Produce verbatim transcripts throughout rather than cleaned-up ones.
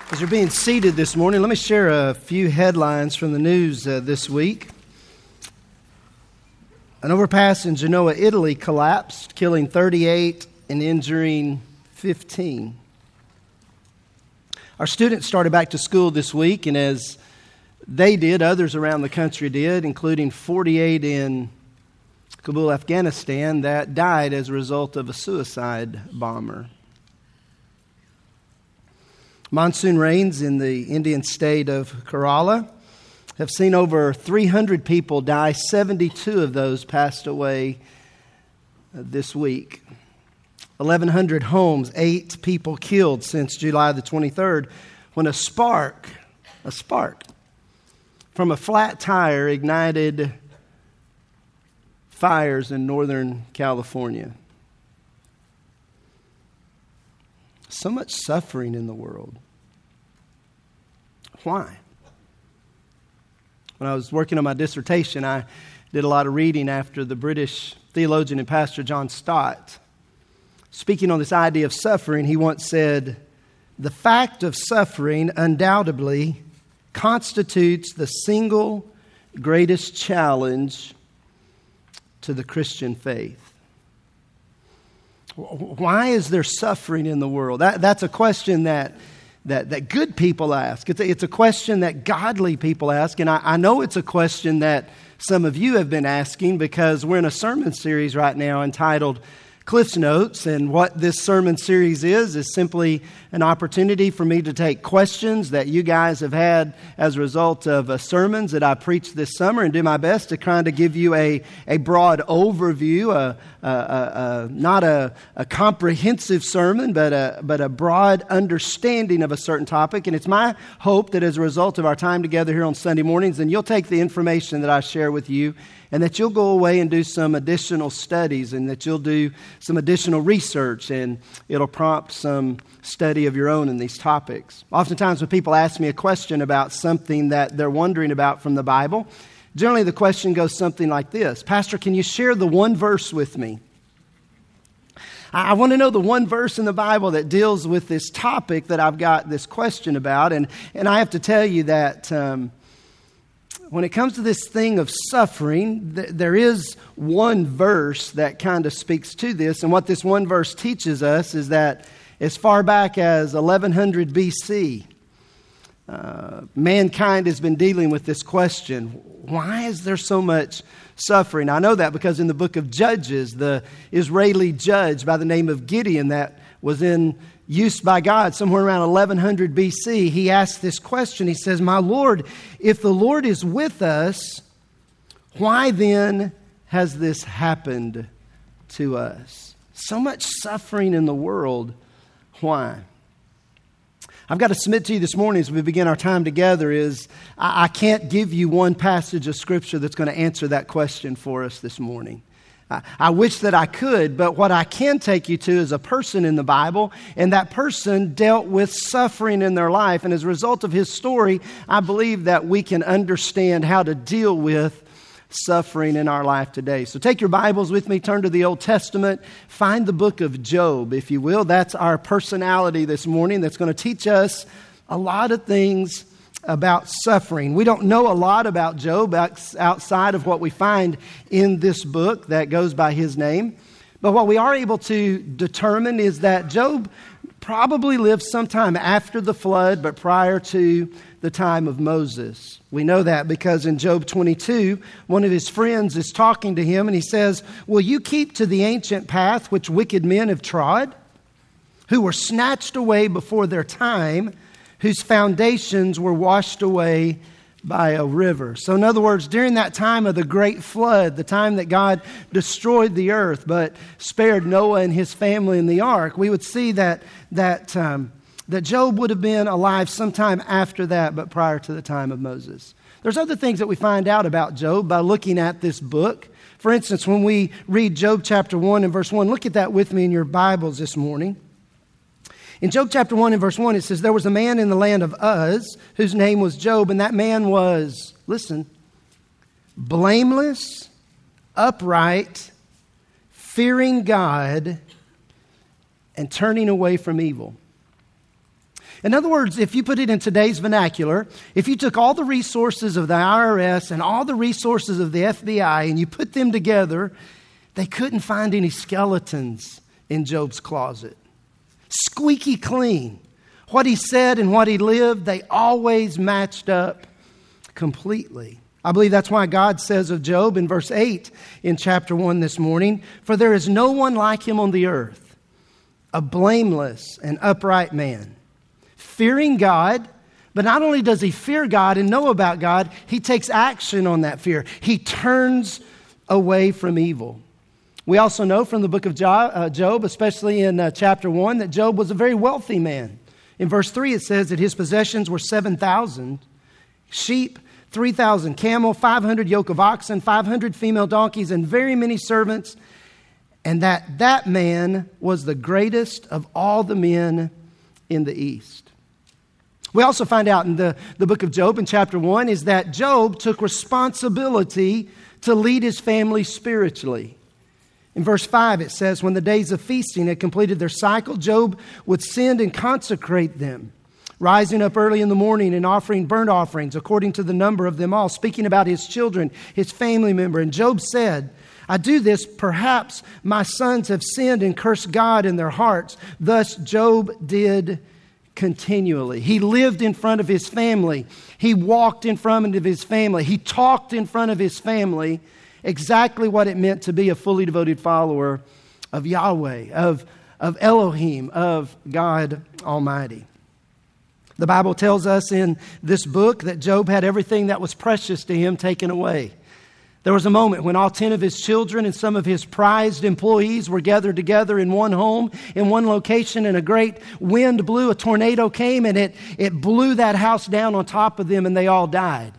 As you're being seated this morning, let me share a few headlines from the news uh, this week. An overpass in Genoa, Italy collapsed, killing thirty-eight and injuring fifteen. Our students started back to school this week, and as they did, others around the country did, including forty-eight in Kabul, Afghanistan, that died as a result of a suicide bomber. Monsoon rains in the Indian state of Kerala have seen over three hundred people die. seventy-two of those passed away this week. eleven hundred homes, eight people killed since July the twenty-third when a spark, a spark from a flat tire ignited fires in Northern California. So much suffering in the world. Why? When I was working on my dissertation, I did a lot of reading after the British theologian and pastor John Stott. Speaking on this idea of suffering, he once said, "The fact of suffering undoubtedly constitutes the single greatest challenge to the Christian faith." Why is there suffering in the world? That, that's a question that, that, that good people ask. It's a, it's a question that godly people ask. And I, I know it's a question that some of you have been asking because we're in a sermon series right now entitled Cliff's Notes. And what this sermon series is, is simply an opportunity for me to take questions that you guys have had as a result of uh, sermons that I preached this summer and do my best to kind of give you a, a broad overview, a, a, a, a, not a, a comprehensive sermon, but a, but a broad understanding of a certain topic. And it's my hope that as a result of our time together here on Sunday mornings, then you'll take the information that I share with you and that you'll go away and do some additional studies and that you'll do some additional research and it'll prompt some study of your own in these topics. Oftentimes when people ask me a question about something that they're wondering about from the Bible, generally the question goes something like this: "Pastor, can you share the one verse with me? I want to know the one verse in the Bible that deals with this topic that I've got this question about." And, and I have to tell you that um, when it comes to this thing of suffering, th- there is one verse that kind of speaks to this. And what this one verse teaches us is that as far back as eleven hundred B C, uh, mankind has been dealing with this question: why is there so much suffering? I know that because in the book of Judges, the Israeli judge by the name of Gideon that was in use by God somewhere around eleven hundred B C, he asked this question. He says, "My Lord, if the Lord is with us, why then has this happened to us?" So much suffering in the world. Why? I've got to submit to you this morning as we begin our time together is I, I can't give you one passage of Scripture that's going to answer that question for us this morning. I, I wish that I could, but what I can take you to is a person in the Bible, and that person dealt with suffering in their life. And as a result of his story, I believe that we can understand how to deal with suffering in our life today. So take your Bibles with me, turn to the Old Testament, find the book of Job, if you will. That's our personality this morning that's going to teach us a lot of things about suffering. We don't know a lot about Job outside of what we find in this book that goes by his name. But what we are able to determine is that Job probably lived sometime after the flood, but prior to the time of Moses. We know that because in Job twenty-two, one of his friends is talking to him and he says, "Will you keep to the ancient path which wicked men have trod, who were snatched away before their time, whose foundations were washed away by a river?" So in other words, during that time of the great flood, the time that God destroyed the earth but spared Noah and his family in the ark, we would see that that um, that Job would have been alive sometime after that, but prior to the time of Moses. There's other things that we find out about Job by looking at this book. For instance, when we read Job chapter one and verse one, look at that with me in your Bibles this morning. In Job chapter one and verse one, it says, "There was a man in the land of Uz whose name was Job, and that man was," listen, "blameless, upright, fearing God, and turning away from evil." In other words, if you put it in today's vernacular, if you took all the resources of the I R S and all the resources of the F B I and you put them together, they couldn't find any skeletons in Job's closet. Squeaky clean. What he said and what he lived, they always matched up completely. I believe that's why God says of Job in verse eight in chapter one this morning, "For there is no one like him on the earth, a blameless and upright man, fearing God." But not only does he fear God and know about God, he takes action on that fear. He turns away from evil. We also know from the book of Job, especially in uh, chapter one, that Job was a very wealthy man. In verse three, it says that his possessions were seven thousand sheep, three thousand camel, five hundred yoke of oxen, five hundred female donkeys, and very many servants, and that that man was the greatest of all the men in the East. We also find out in the, the book of Job in chapter one is that Job took responsibility to lead his family spiritually. In verse five, it says, when the days of feasting had completed their cycle, Job would send and consecrate them, rising up early in the morning and offering burnt offerings according to the number of them all, speaking about his children, his family member. And Job said, "I do this, perhaps my sons have sinned and cursed God in their hearts." Thus Job did continually. He lived in front of his family. He walked in front of his family. He talked in front of his family. Exactly what it meant to be a fully devoted follower of Yahweh, of, of Elohim, of God Almighty. The Bible tells us in this book that Job had everything that was precious to him taken away. There was a moment when all ten of his children and some of his prized employees were gathered together in one home, in one location, and a great wind blew, a tornado came, and it, it blew that house down on top of them, and they all died.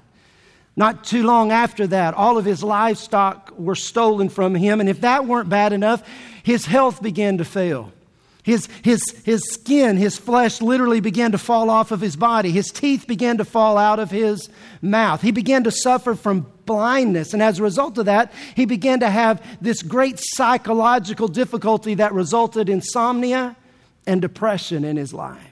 Not too long after that, all of his livestock were stolen from him. And if that weren't bad enough, his health began to fail. His, his, his skin, his flesh literally began to fall off of his body. His teeth began to fall out of his mouth. He began to suffer from blindness. And as a result of that, he began to have this great psychological difficulty that resulted in insomnia and depression in his life.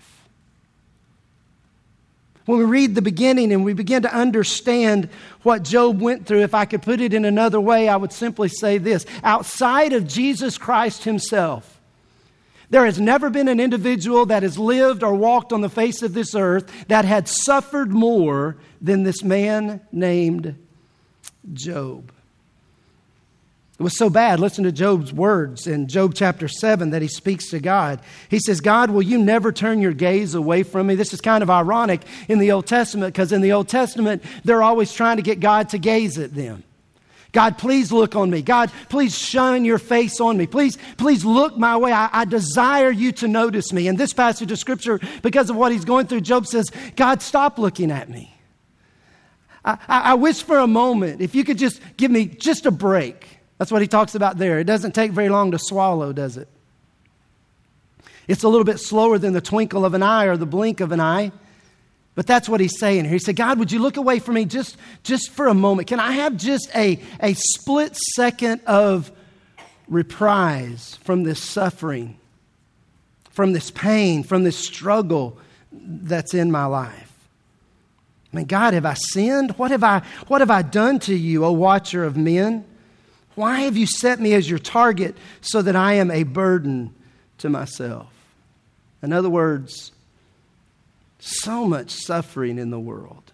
When we read the beginning and we begin to understand what Job went through, if I could put it in another way, I would simply say this. Outside of Jesus Christ himself, there has never been an individual that has lived or walked on the face of this earth that had suffered more than this man named Job. It was so bad. Listen to Job's words in Job chapter seven that he speaks to God. He says, "God, will you never turn your gaze away from me?" This is kind of ironic in the Old Testament because in the Old Testament, they're always trying to get God to gaze at them. God, please look on me. God, please shine your face on me. Please, please look my way. I, I desire you to notice me. In this passage of Scripture, because of what he's going through, Job says, "God, stop looking at me. I, I, I wish for a moment, if you could just give me just a break." That's what he talks about there. It doesn't take very long to swallow, does it? It's a little bit slower than the twinkle of an eye or the blink of an eye. But that's what he's saying here. He said, "God, would you look away from me just, just for a moment? Can I have just a, a split second of reprise from this suffering, from this pain, from this struggle that's in my life? I mean, God, have I sinned? What have I, what have I done to you, O watcher of men? Why have you set me as your target so that I am a burden to myself?" In other words, so much suffering in the world.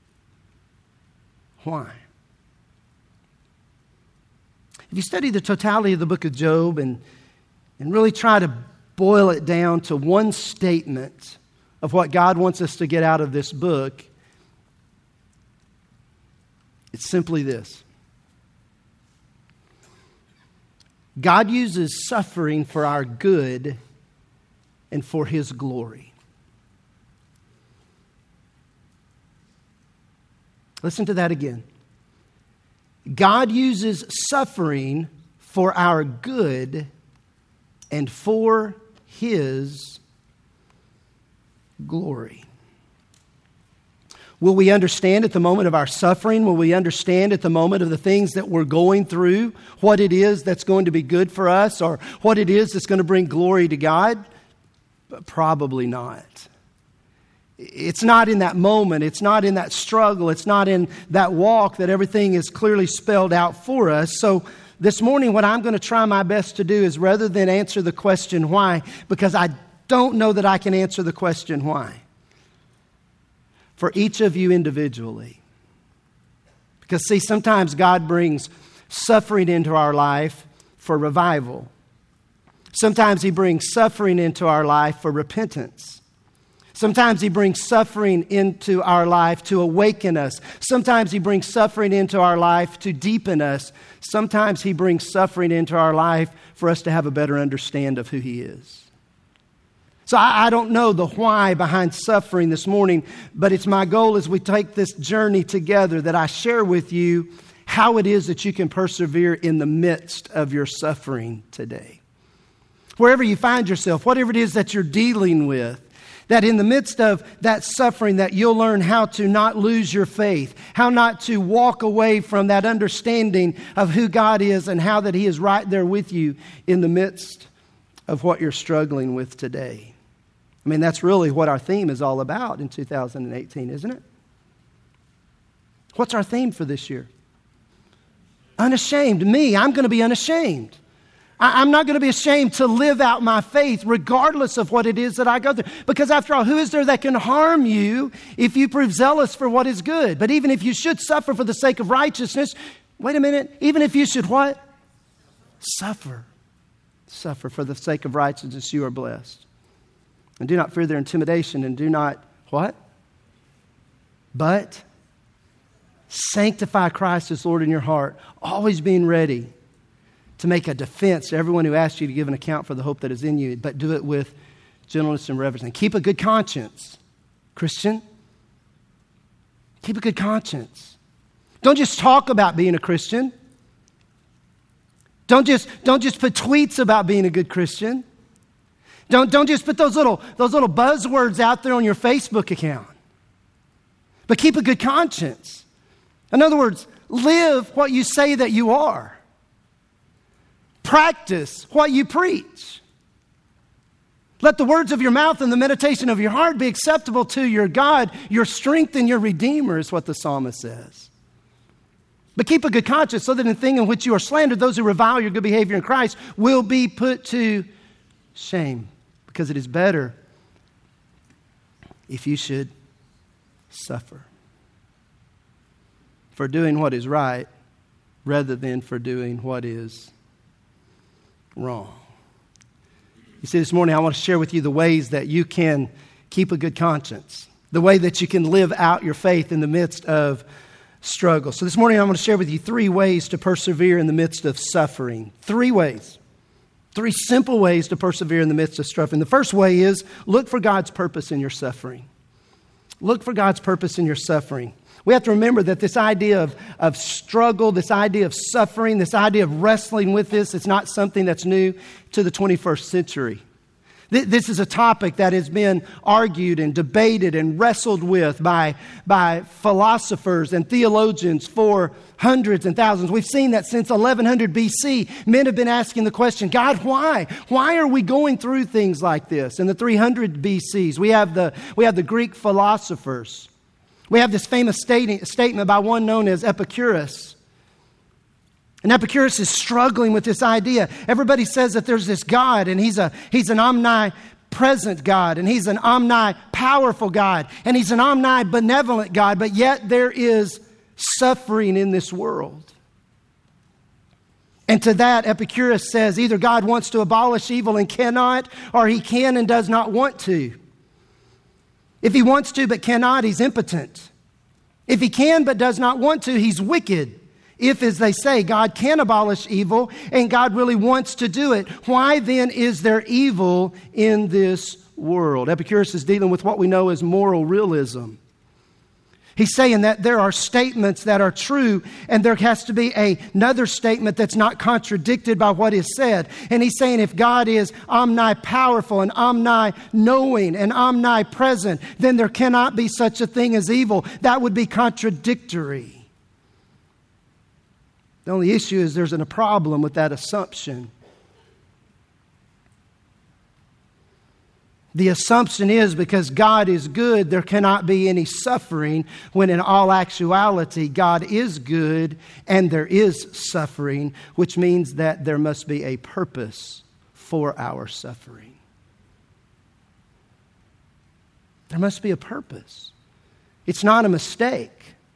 Why? If you study the totality of the book of Job and, and really try to boil it down to one statement of what God wants us to get out of this book, it's simply this. God uses suffering for our good and for His glory. Listen to that again. God uses suffering for our good and for His glory. Will we understand at the moment of our suffering? Will we understand at the moment of the things that we're going through what it is that's going to be good for us or what it is that's going to bring glory to God? But probably not. It's not in that moment. It's not in that struggle. It's not in that walk that everything is clearly spelled out for us. So this morning, what I'm going to try my best to do is rather than answer the question why, because I don't know that I can answer the question why, for each of you individually. Because see, sometimes God brings suffering into our life for revival. Sometimes He brings suffering into our life for repentance. Sometimes He brings suffering into our life to awaken us. Sometimes He brings suffering into our life to deepen us. Sometimes He brings suffering into our life for us to have a better understanding of who He is. So I, I don't know the why behind suffering this morning, but it's my goal as we take this journey together that I share with you how it is that you can persevere in the midst of your suffering today. Wherever you find yourself, whatever it is that you're dealing with, that in the midst of that suffering that you'll learn how to not lose your faith, how not to walk away from that understanding of who God is and how that He is right there with you in the midst of what you're struggling with today. I mean, that's really what our theme is all about in two thousand eighteen, isn't it? What's our theme for this year? Unashamed. Me, I'm going to be unashamed. I'm not going to be ashamed to live out my faith regardless of what it is that I go through. Because after all, who is there that can harm you if you prove zealous for what is good? But even if you should suffer for the sake of righteousness, wait a minute, even if you should what? Suffer. Suffer for the sake of righteousness, you are blessed. And do not fear their intimidation, and do not what? But sanctify Christ as Lord in your heart, always being ready to make a defense to everyone who asks you to give an account for the hope that is in you, but do it with gentleness and reverence. And keep a good conscience, Christian. Keep a good conscience. Don't just talk about being a Christian. Don't just, don't just put tweets about being a good Christian. Don't, don't just put those little, those little buzzwords out there on your Facebook account. But keep a good conscience. In other words, live what you say that you are. Practice what you preach. Let the words of your mouth and the meditation of your heart be acceptable to your God, your strength and your Redeemer, is what the psalmist says. But keep a good conscience, so that in the thing in which you are slandered, those who revile your good behavior in Christ will be put to shame. Because it is better if you should suffer for doing what is right rather than for doing what is wrong. You see, this morning I want to share with you the ways that you can keep a good conscience, the way that you can live out your faith in the midst of struggle. So this morning I want to share with you three ways to persevere in the midst of suffering. Three ways. Three simple ways to persevere in the midst of suffering. The first way is look for God's purpose in your suffering. Look for God's purpose in your suffering. We have to remember that this idea of, of struggle, this idea of suffering, this idea of wrestling with this, it's not something that's new to the twenty-first century. This is a topic that has been argued and debated and wrestled with by, by philosophers and theologians for hundreds and thousands. We've seen that since eleven hundred B C, men have been asking the question, God, why? Why are we going through things like this? In the three hundred B Cs, we have the, we have the Greek philosophers. We have this famous stating, statement by one known as Epicurus. And Epicurus is struggling with this idea. Everybody says that there's this God, and he's a he's an omnipresent God, and he's an omnipowerful God, and he's an omnibenevolent God, but yet there is suffering in this world. And to that, Epicurus says either God wants to abolish evil and cannot, or he can and does not want to. If he wants to but cannot, he's impotent. If he can but does not want to, he's wicked. If, as they say, God can abolish evil and God really wants to do it, why then is there evil in this world? Epicurus is dealing with what we know as moral realism. He's saying that there are statements that are true and there has to be a, another statement that's not contradicted by what is said. And he's saying if God is omnipowerful and omni-knowing and omnipresent, then there cannot be such a thing as evil. That would be contradictory. The only issue is there's a problem with that assumption. The assumption is because God is good, there cannot be any suffering, when in all actuality, God is good and there is suffering, which means that there must be a purpose for our suffering. There must be a purpose. It's not a mistake.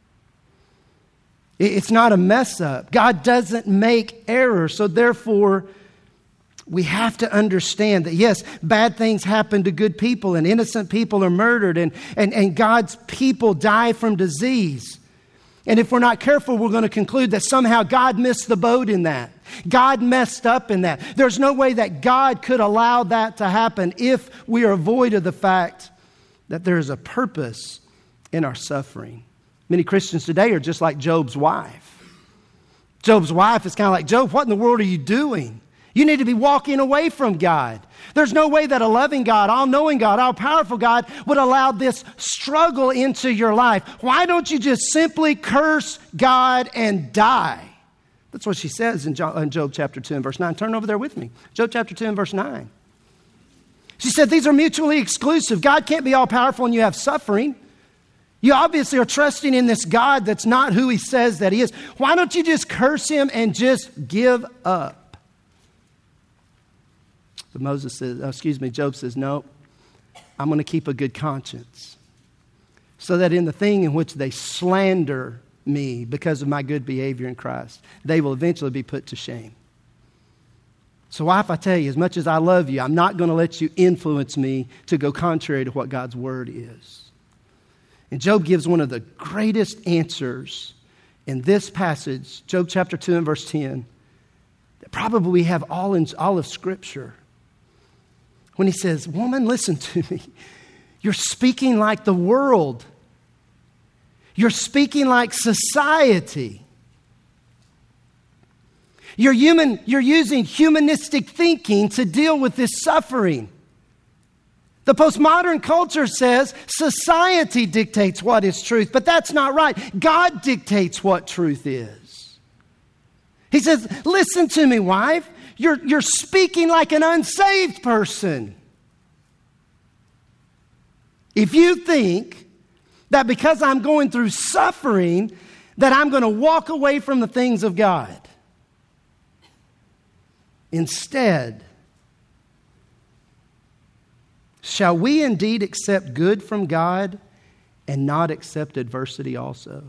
It's not a mess up. God doesn't make errors, so therefore, we have to understand that, yes, bad things happen to good people and innocent people are murdered and, and, and God's people die from disease. And if we're not careful, we're going to conclude that somehow God missed the boat in that. God messed up in that. There's no way that God could allow that to happen if we are void of the fact that there is a purpose in our suffering. Many Christians today are just like Job's wife. Job's wife is kind of like, Job, what in the world are you doing? You need to be walking away from God. There's no way that a loving God, all-knowing God, all-powerful God would allow this struggle into your life. Why don't you just simply curse God and die? That's what she says in Job chapter two and verse nine. Turn over there with me. Job chapter two and verse nine. She said, these are mutually exclusive. God can't be all-powerful and you have suffering. You obviously are trusting in this God that's not who he says that he is. Why don't you just curse him and just give up? But Moses says, oh, excuse me, Job says, no, I'm going to keep a good conscience so that in the thing in which they slander me because of my good behavior in Christ, they will eventually be put to shame. So wife, I tell you, as much as I love you, I'm not going to let you influence me to go contrary to what God's word is. And Job gives one of the greatest answers in this passage, Job chapter two and verse ten, that probably we have all in all of Scripture. When he says, woman, listen to me. You're speaking like the world. You're speaking like society. You're human, you're using humanistic thinking to deal with this suffering. The postmodern culture says society dictates what is truth, but that's not right. God dictates what truth is. He says, listen to me, wife. You're, you're speaking like an unsaved person. If you think that because I'm going through suffering, that I'm going to walk away from the things of God. Instead, shall we indeed accept good from God and not accept adversity also?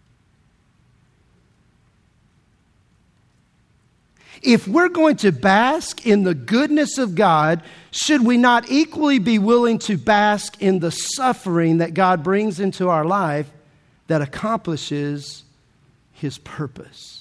If we're going to bask in the goodness of God, should we not equally be willing to bask in the suffering that God brings into our life that accomplishes his purpose?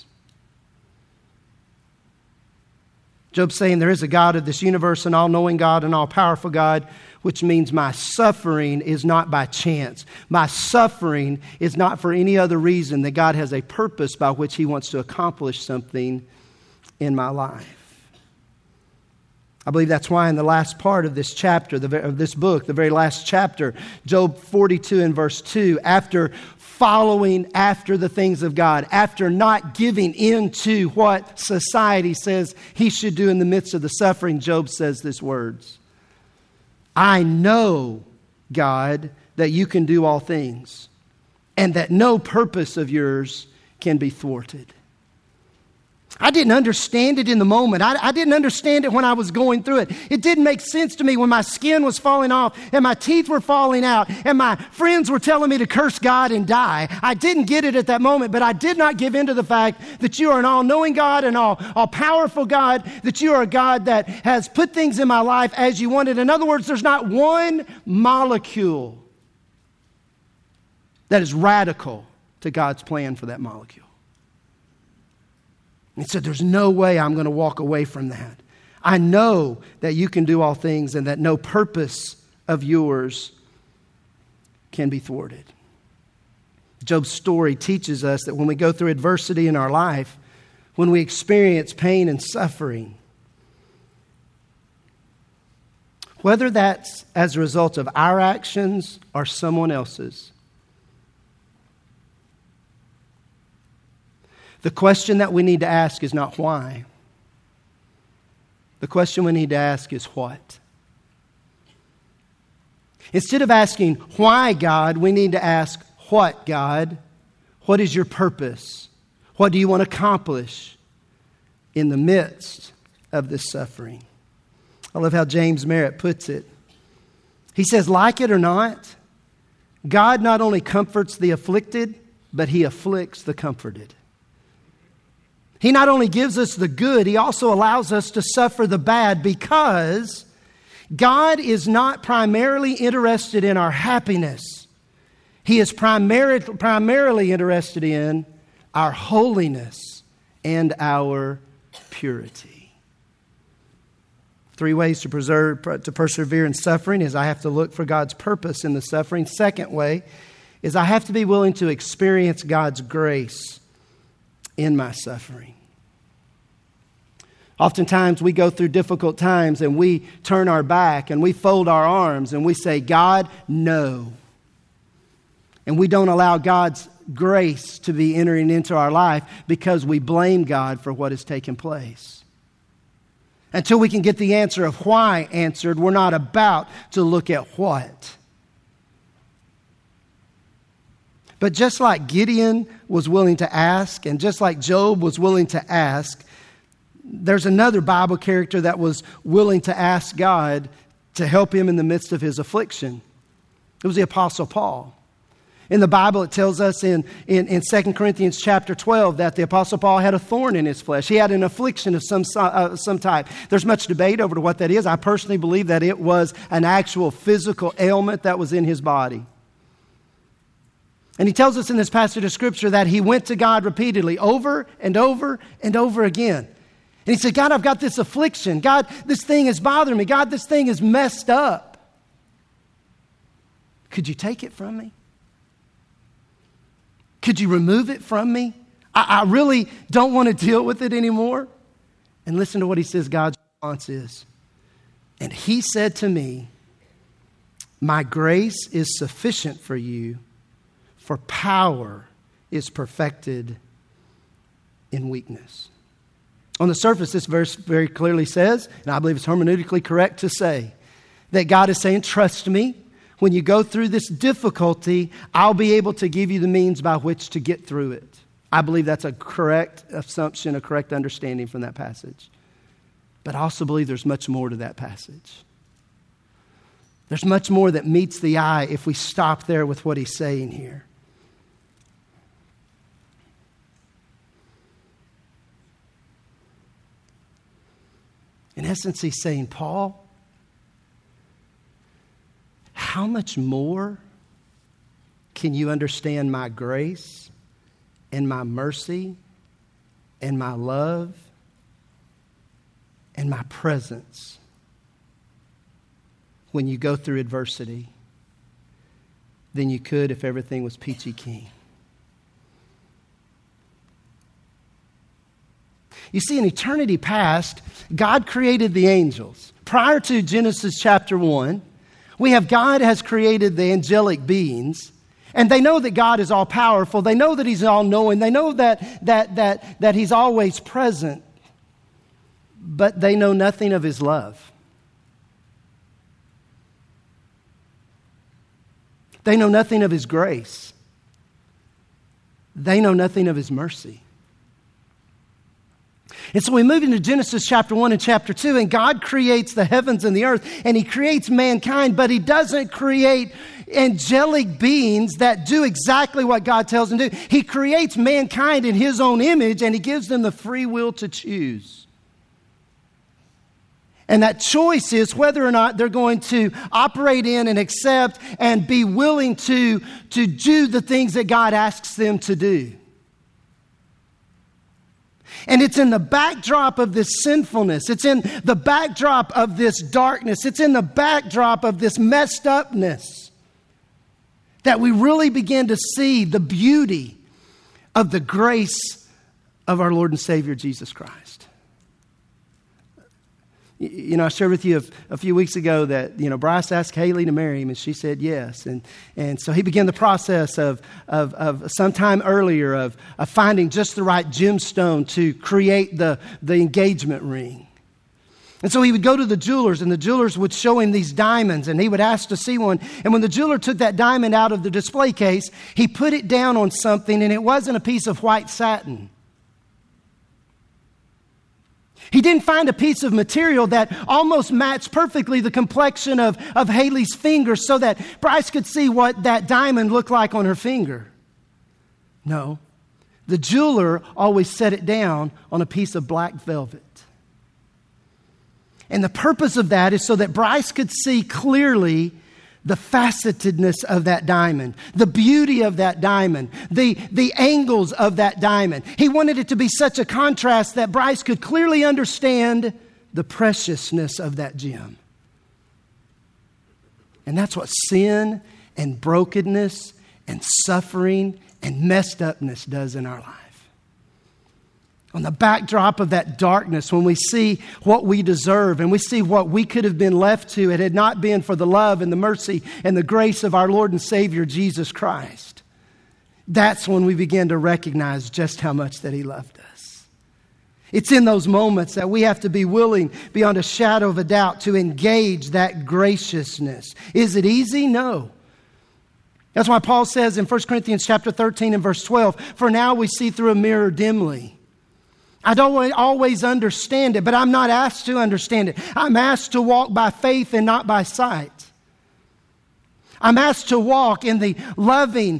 Job's saying there is a God of this universe, an all-knowing God, an all-powerful God, which means my suffering is not by chance. My suffering is not for any other reason than God has a purpose by which he wants to accomplish something in my life. I believe that's why in the last part of this chapter, the, of this book, the very last chapter, Job forty-two and verse two, after following after the things of God, after not giving in to what society says he should do in the midst of the suffering, Job says these words, I know, God, that you can do all things and that no purpose of yours can be thwarted. I didn't understand it in the moment. I, I didn't understand it when I was going through it. It didn't make sense to me when my skin was falling off and my teeth were falling out and my friends were telling me to curse God and die. I didn't get it at that moment, but I did not give in to the fact that you are an all-knowing God, an all, all-powerful God, that you are a God that has put things in my life as you wanted. In other words, there's not one molecule that is radical to God's plan for that molecule. He said, there's no way I'm going to walk away from that. I know that you can do all things and that no purpose of yours can be thwarted. Job's story teaches us that when we go through adversity in our life, when we experience pain and suffering, whether that's as a result of our actions or someone else's, the question that we need to ask is not why. The question we need to ask is what. Instead of asking, why God, we need to ask, what God? What is your purpose? What do you want to accomplish in the midst of this suffering? I love how James Merritt puts it. He says, like it or not, God not only comforts the afflicted, but He afflicts the comforted. He not only gives us the good, He also allows us to suffer the bad, because God is not primarily interested in our happiness. He is primary, primarily interested in our holiness and our purity. Three ways to preserve, to persevere in suffering is I have to look for God's purpose in the suffering. Second way is I have to be willing to experience God's grace in my suffering. Oftentimes we go through difficult times and we turn our back and we fold our arms and we say, God, no. And we don't allow God's grace to be entering into our life because we blame God for what has taken place. Until we can get the answer of why answered, we're not about to look at what. But just like Gideon was willing to ask, and just like Job was willing to ask, there's another Bible character that was willing to ask God to help him in the midst of his affliction. It was the Apostle Paul. In the Bible, it tells us in, in, in Second Corinthians chapter twelve that the Apostle Paul had a thorn in his flesh. He had an affliction of some, uh, some type. There's much debate over what that is. I personally believe that it was an actual physical ailment that was in his body. And he tells us in this passage of Scripture that he went to God repeatedly, over and over and over again. And he said, God, I've got this affliction. God, this thing is bothering me. God, this thing is messed up. Could you take it from me? Could you remove it from me? I, I really don't want to deal with it anymore. And listen to what he says God's response is. And he said to me, my grace is sufficient for you, for power is perfected in weakness. On the surface, this verse very clearly says, and I believe it's hermeneutically correct to say, that God is saying, trust me. When you go through this difficulty, I'll be able to give you the means by which to get through it. I believe that's a correct assumption, a correct understanding from that passage. But I also believe there's much more to that passage. There's much more that meets the eye if we stop there with what he's saying here. In essence, he's saying, Paul, how much more can you understand my grace and my mercy and my love and my presence when you go through adversity than you could if everything was peachy keen? You see, in eternity past, God created the angels. Prior to Genesis chapter one, we have God has created the angelic beings, and they know that God is all powerful. They know that He's all knowing. They know that, that, that, that He's always present, but they know nothing of His love. They know nothing of His grace. They know nothing of His mercy. And so we move into Genesis chapter one and chapter two, and God creates the heavens and the earth, and He creates mankind, but He doesn't create angelic beings that do exactly what God tells them to do. He creates mankind in His own image, and He gives them the free will to choose. And that choice is whether or not they're going to operate in and accept and be willing to, to do the things that God asks them to do. And it's in the backdrop of this sinfulness. It's in the backdrop of this darkness. It's in the backdrop of this messed upness that we really begin to see the beauty of the grace of our Lord and Savior, Jesus Christ. You know, I shared with you a, a few weeks ago that, you know, Bryce asked Haley to marry him, and she said yes. And and so he began the process of, of, of some time earlier of, of finding just the right gemstone to create the, the engagement ring. And so he would go to the jewelers, and the jewelers would show him these diamonds, and he would ask to see one. And when the jeweler took that diamond out of the display case, he put it down on something, and it wasn't a piece of white satin. He didn't find a piece of material that almost matched perfectly the complexion of, of Haley's finger so that Bryce could see what that diamond looked like on her finger. No, the jeweler always set it down on a piece of black velvet. And the purpose of that is so that Bryce could see clearly the facetedness of that diamond, the beauty of that diamond, the, the angles of that diamond. He wanted it to be such a contrast that Bryce could clearly understand the preciousness of that gem. And that's what sin and brokenness and suffering and messed upness does in our life. On the backdrop of that darkness, when we see what we deserve and we see what we could have been left to, it had not been for the love and the mercy and the grace of our Lord and Savior, Jesus Christ. That's when we begin to recognize just how much that He loved us. It's in those moments that we have to be willing, beyond a shadow of a doubt, to engage that graciousness. Is it easy? No. That's why Paul says in First Corinthians chapter thirteen and verse twelve, "For now we see through a mirror dimly. I don't always understand it, but I'm not asked to understand it. I'm asked to walk by faith and not by sight. I'm asked to walk in the loving,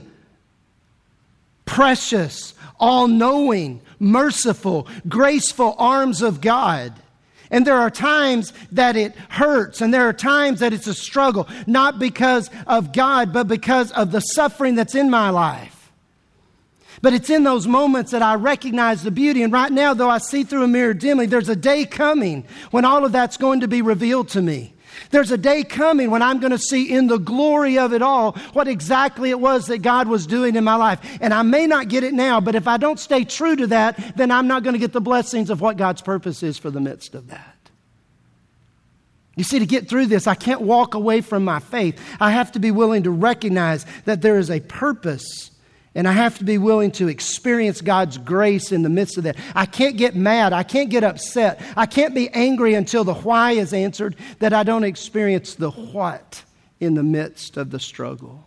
precious, all-knowing, merciful, graceful arms of God. And there are times that it hurts, and there are times that it's a struggle, not because of God, but because of the suffering that's in my life. But it's in those moments that I recognize the beauty. And right now, though I see through a mirror dimly, there's a day coming when all of that's going to be revealed to me. There's a day coming when I'm going to see in the glory of it all what exactly it was that God was doing in my life. And I may not get it now, but if I don't stay true to that, then I'm not going to get the blessings of what God's purpose is for the midst of that. You see, to get through this, I can't walk away from my faith. I have to be willing to recognize that there is a purpose. And I have to be willing to experience God's grace in the midst of that. I can't get mad. I can't get upset. I can't be angry until the why is answered, that I don't experience the what in the midst of the struggle.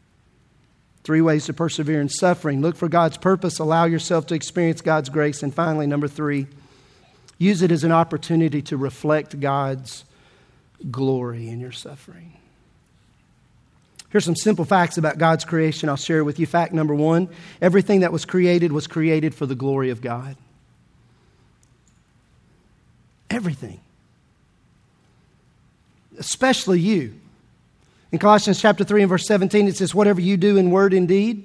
Three ways to persevere in suffering. Look for God's purpose. Allow yourself to experience God's grace. And finally, number three, use it as an opportunity to reflect God's glory in your suffering. Here's some simple facts about God's creation I'll share with you. Fact number one, everything that was created was created for the glory of God. Everything. Especially you. In Colossians chapter three and verse seventeen, it says, whatever you do in word and deed,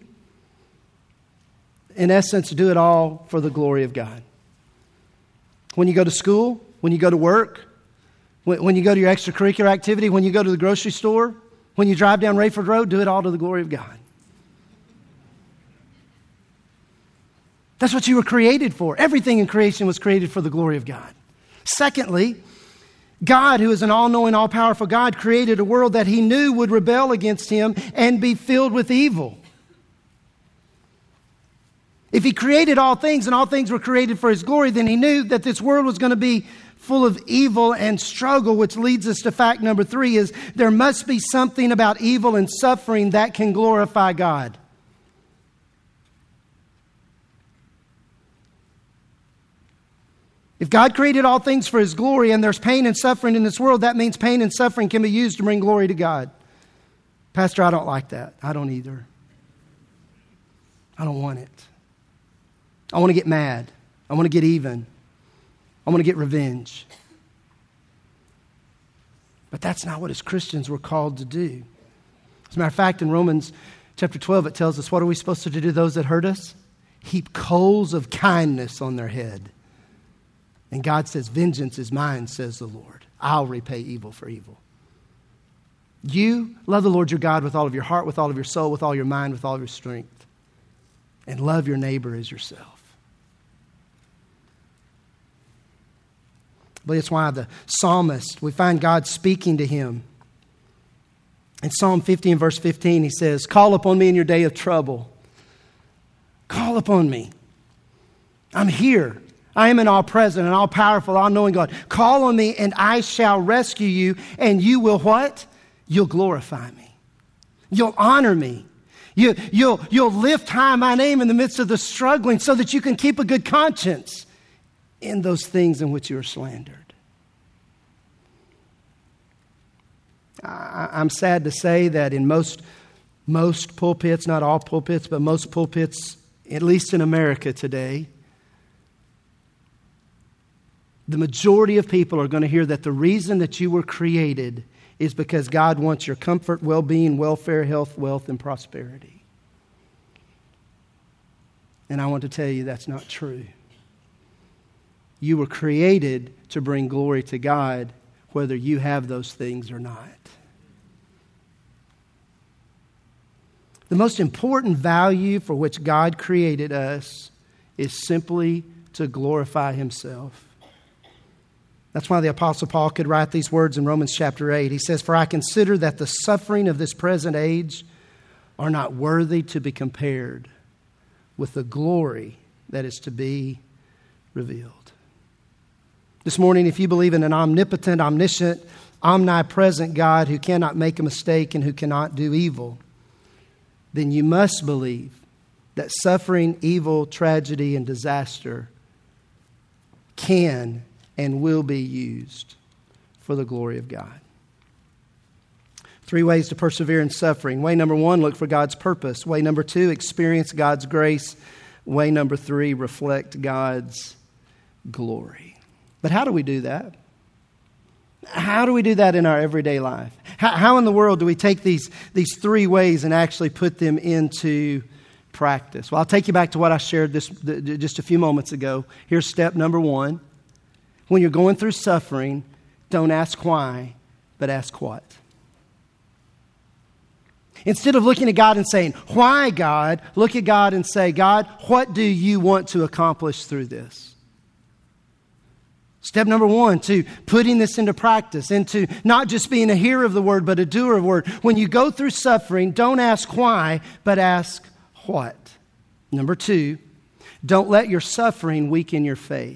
in essence, do it all for the glory of God. When you go to school, when you go to work, when you go to your extracurricular activity, when you go to the grocery store, when you drive down Rayford Road, do it all to the glory of God. That's what you were created for. Everything in creation was created for the glory of God. Secondly, God, who is an all-knowing, all-powerful God, created a world that He knew would rebel against Him and be filled with evil. If He created all things and all things were created for His glory, then He knew that this world was going to be full of evil and struggle, which leads us to fact number three is there must be something about evil and suffering that can glorify God. If God created all things for His glory and there's pain and suffering in this world, that means pain and suffering can be used to bring glory to God. Pastor, I don't like that. I don't either. I don't want it. I want to get mad. I want to get even. I want to get revenge. But that's not what as Christians we're called to do. As a matter of fact, in Romans chapter twelve, it tells us, what are we supposed to do to those that hurt us? Heap coals of kindness on their head. And God says, vengeance is mine, says the Lord. I'll repay evil for evil. You love the Lord your God with all of your heart, with all of your soul, with all your mind, with all of your strength. And love your neighbor as yourself. But it's why the psalmist, we find God speaking to him. In Psalm fifty and verse fifteen, he says, call upon me in your day of trouble. Call upon me. I'm here. I am an all-present and all-powerful, all-knowing God. Call on me and I shall rescue you, and you will what? You'll glorify me. You'll honor me. You, you'll, you'll lift high my name in the midst of the struggling so that you can keep a good conscience in those things in which you are slandered. I, I'm sad to say that in most, most pulpits, not all pulpits, but most pulpits, at least in America today, the majority of people are going to hear that the reason that you were created is because God wants your comfort, well-being, welfare, health, wealth, and prosperity. And I want to tell you that's not true. You were created to bring glory to God, whether you have those things or not. The most important value for which God created us is simply to glorify Himself. That's why the Apostle Paul could write these words in Romans chapter eight. He says, "For I consider that the suffering of this present age are not worthy to be compared with the glory that is to be revealed." This morning, if you believe in an omnipotent, omniscient, omnipresent God who cannot make a mistake and who cannot do evil, then you must believe that suffering, evil, tragedy, and disaster can and will be used for the glory of God. Three ways to persevere in suffering. Way number one, look for God's purpose. Way number two, experience God's grace. Way number three, reflect God's glory. But how do we do that? How do we do that in our everyday life? How, how in the world do we take these, these three ways and actually put them into practice? Well, I'll take you back to what I shared this just a few moments ago. Here's step number one. When you're going through suffering, don't ask why, but ask what. Instead of looking at God and saying, "Why, God?" look at God and say, "God, what do you want to accomplish through this?" Step number one, to putting this into practice, into not just being a hearer of the word, but a doer of the word. When you go through suffering, don't ask why, but ask what. Number two, don't let your suffering weaken your faith.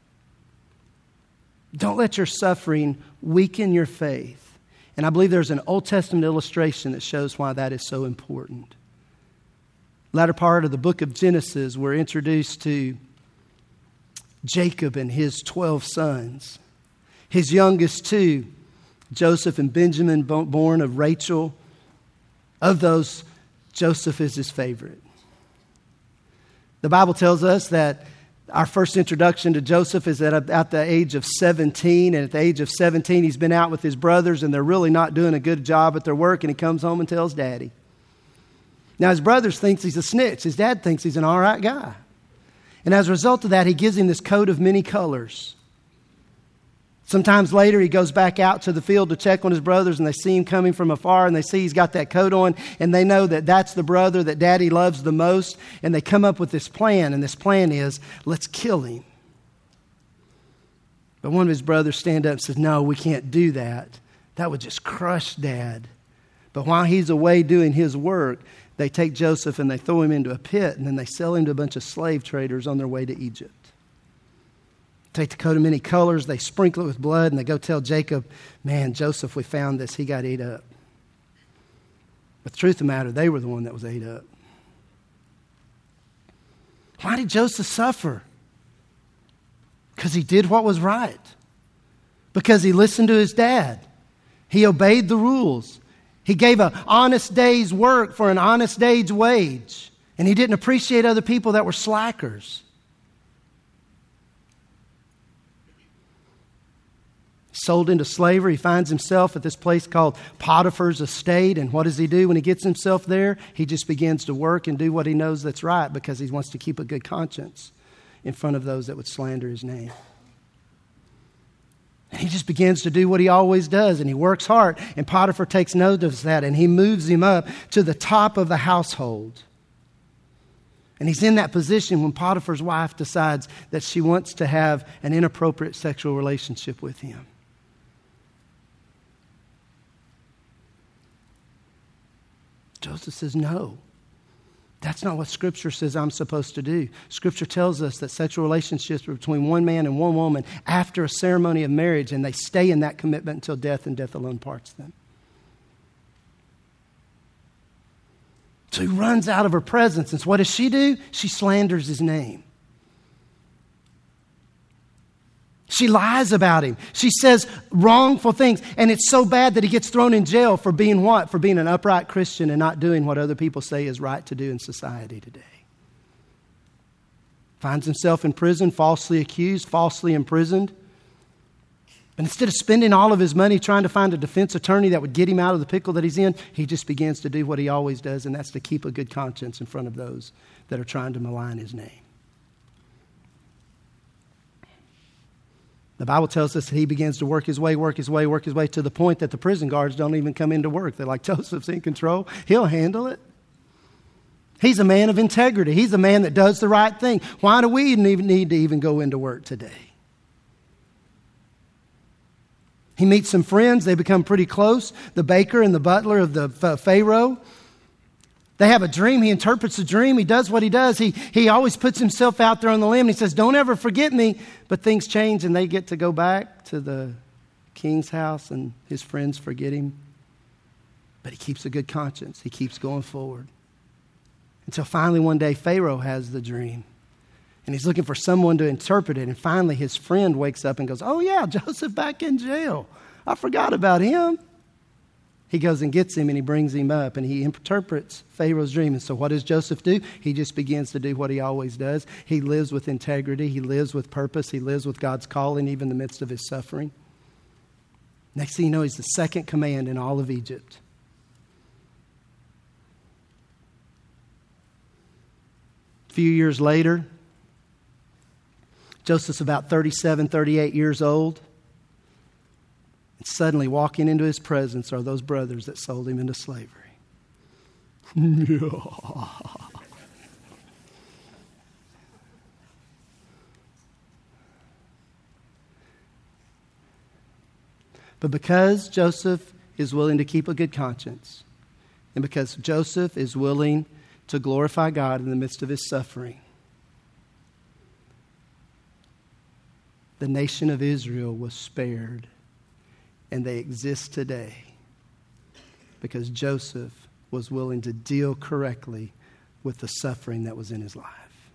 Don't let your suffering weaken your faith. And I believe there's an Old Testament illustration that shows why that is so important. Latter part of the book of Genesis, we're introduced to Jacob and his twelve sons. His youngest two, Joseph and Benjamin, born of Rachel. Of those, Joseph is his favorite. The Bible tells us that our first introduction to Joseph is at, at the age of seventeen. And at the age of seventeen, he's been out with his brothers and they're really not doing a good job at their work. And he comes home and tells Daddy. Now, his brothers thinks he's a snitch. His dad thinks he's an all right guy. And as a result of that, he gives him this coat of many colors. Sometimes later, he goes back out to the field to check on his brothers, and they see him coming from afar, and they see he's got that coat on, and they know that that's the brother that Daddy loves the most, and they come up with this plan, and this plan is, let's kill him. But one of his brothers stand up and says, "No, we can't do that. That would just crush Dad." But while he's away doing his work, they take Joseph and they throw him into a pit, and then they sell him to a bunch of slave traders on their way to Egypt. Take the coat of many colors, they sprinkle it with blood, and they go tell Jacob, "Man, Joseph, we found this. He got ate up." But the truth of the matter, they were the one that was ate up. Why did Joseph suffer? Because he did what was right. Because he listened to his dad. He obeyed the rules. He gave an honest day's work for an honest day's wage. And he didn't appreciate other people that were slackers. Sold into slavery. He finds himself at this place called Potiphar's estate. And what does he do when he gets himself there? He just begins to work and do what he knows that's right because he wants to keep a good conscience in front of those that would slander his name. And he just begins to do what he always does, and he works hard. And Potiphar takes note of that, and he moves him up to the top of the household. And he's in that position when Potiphar's wife decides that she wants to have an inappropriate sexual relationship with him. Joseph says, "No, That's not what Scripture says I'm supposed to do. Scripture tells us that sexual relationships are between one man and one woman after a ceremony of marriage, and they stay in that commitment until death, and death alone parts them. So he runs out of her presence, and so what does she do? She slanders his name. She lies about him. She says wrongful things. And it's so bad that he gets thrown in jail for being what? For being an upright Christian and not doing what other people say is right to do in society today. Finds himself in prison, falsely accused, falsely imprisoned. And instead of spending all of his money trying to find a defense attorney that would get him out of the pickle that he's in, he just begins to do what he always does, and that's to keep a good conscience in front of those that are trying to malign his name. The Bible tells us that he begins to work his way, work his way, work his way to the point that the prison guards don't even come into work. They're like, Joseph's in control. He'll handle it. He's a man of integrity. He's a man that does the right thing. Why do we even need to even go into work today? He meets some friends. They become pretty close. The baker and the butler of the Pharaoh. They have a dream. He interprets the dream. He does what he does. He, he always puts himself out there on the limb. He says, don't ever forget me. But things change and they get to go back to the king's house and his friends forget him. But he keeps a good conscience. He keeps going forward. Until finally one day Pharaoh has the dream. And he's looking for someone to interpret it. And finally his friend wakes up and goes, oh yeah, Joseph back in jail. I forgot about him. He goes and gets him and he brings him up and he interprets Pharaoh's dream. And so what does Joseph do? He just begins to do what he always does. He lives with integrity. He lives with purpose. He lives with God's calling even in the midst of his suffering. Next thing you know, he's the second command in all of Egypt. A few years later, Joseph's about thirty-seven, thirty-eight years old. And suddenly walking into his presence are those brothers that sold him into slavery. But because Joseph is willing to keep a good conscience, and because Joseph is willing to glorify God in the midst of his suffering, the nation of Israel was spared. And they exist today because Joseph was willing to deal correctly with the suffering that was in his life.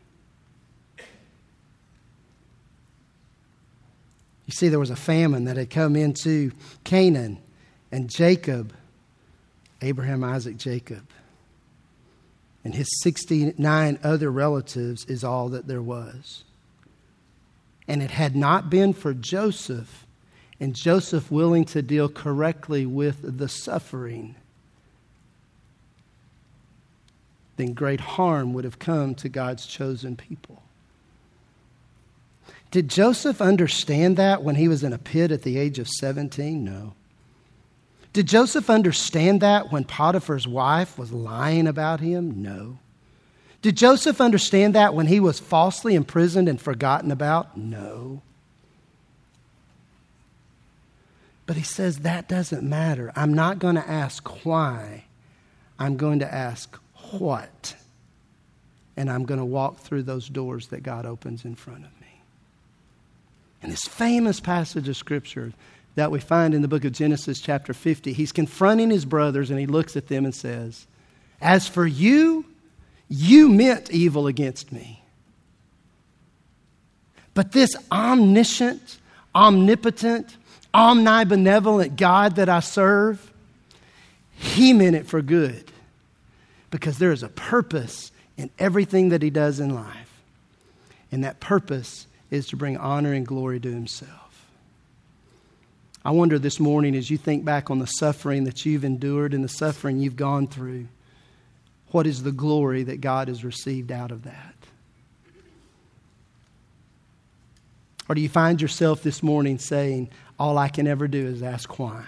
You see, there was a famine that had come into Canaan, and Jacob, Abraham, Isaac, Jacob, and his sixty-nine other relatives is all that there was. And it had not been for Joseph, and Joseph willing to deal correctly with the suffering, then great harm would have come to God's chosen people. Did Joseph understand that when he was in a pit at the age of seventeen? No. Did Joseph understand that when Potiphar's wife was lying about him? No. Did Joseph understand that when he was falsely imprisoned and forgotten about? No. But he says that doesn't matter. I'm not going to ask why. I'm going to ask what. And I'm going to walk through those doors that God opens in front of me. In this famous passage of Scripture that we find in the book of Genesis chapter fifty, he's confronting his brothers and he looks at them and says, as for you, you meant evil against me. But this omniscient, omnipotent, omnibenevolent God that I serve, he meant it for good. Because there is a purpose in everything that he does in life. And that purpose is to bring honor and glory to himself. I wonder this morning as you think back on the suffering that you've endured and the suffering you've gone through, what is the glory that God has received out of that? Or do you find yourself this morning saying, all I can ever do is ask why?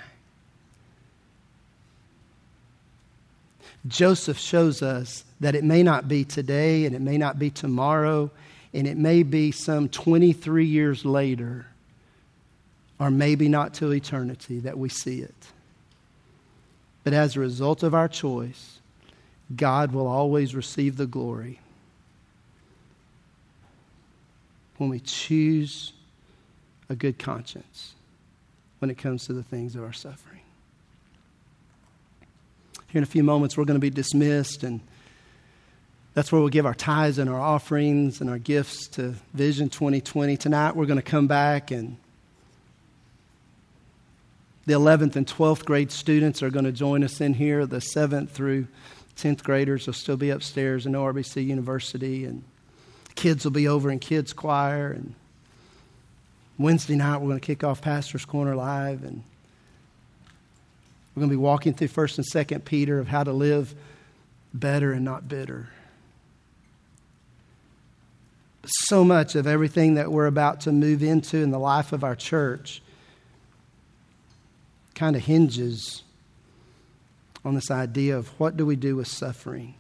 Joseph shows us that it may not be today and it may not be tomorrow and it may be some twenty-three years later or maybe not till eternity that we see it. But as a result of our choice, God will always receive the glory when we choose a good conscience when it comes to the things of our suffering. Here in a few moments, we're going to be dismissed, and that's where we'll give our tithes and our offerings and our gifts to Vision twenty twenty. Tonight, we're going to come back, and the eleventh and twelfth grade students are going to join us in here. The seventh through tenth graders will still be upstairs in O R B C University, and kids will be over in kids choir. And Wednesday night, we're going to kick off Pastor's Corner Live, and we're going to be walking through First and Second Peter of how to live better and not bitter. So much of everything that we're about to move into in the life of our church kind of hinges on this idea of what do we do with suffering.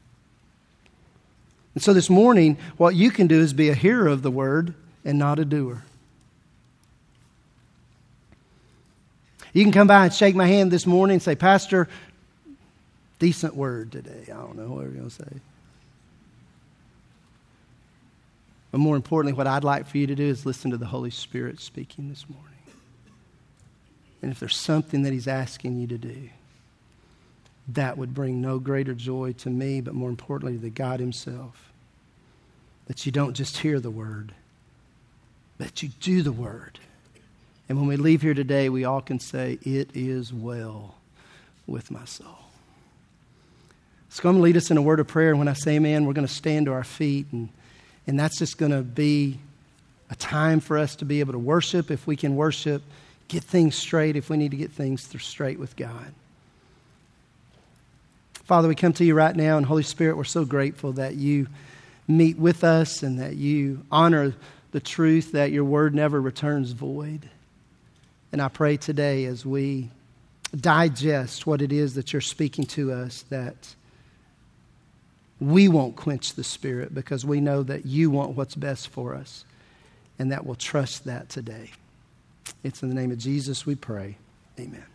And so this morning, what you can do is be a hearer of the word and not a doer. You can come by and shake my hand this morning and say, Pastor, decent word today. I don't know what you're going to say. But more importantly, what I'd like for you to do is listen to the Holy Spirit speaking this morning. And if there's something that He's asking you to do, that would bring no greater joy to me, but more importantly to God Himself. That you don't just hear the word, but you do the word. And when we leave here today, we all can say, it is well with my soul. So I'm going to lead us in a word of prayer. And when I say amen, we're going to stand to our feet. And, and that's just going to be a time for us to be able to worship if we can worship, get things straight if we need to get things straight with God. Father, we come to you right now, and Holy Spirit, we're so grateful that you meet with us and that you honor the truth that your word never returns void. And I pray today as we digest what it is that you're speaking to us, that we won't quench the Spirit because we know that you want what's best for us, and that we'll trust that today. It's in the name of Jesus we pray. Amen.